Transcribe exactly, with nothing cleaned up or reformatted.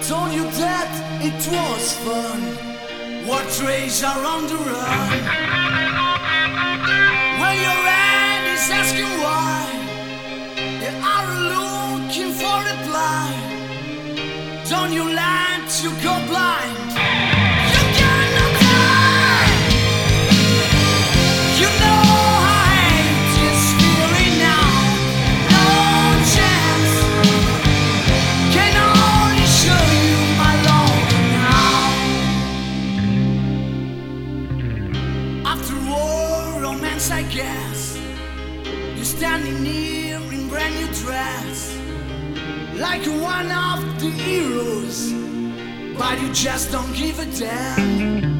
told you that it was fun. What trees are on the run? When your hand is asking why, they are looking for reply. Don't you let you go blind. You cannot die. You know I hate this feeling now. No chance. Can only show you my love now. After war, romance, I guess. You're standing here in brand new dress, like one of the heroes, but you just don't give a damn.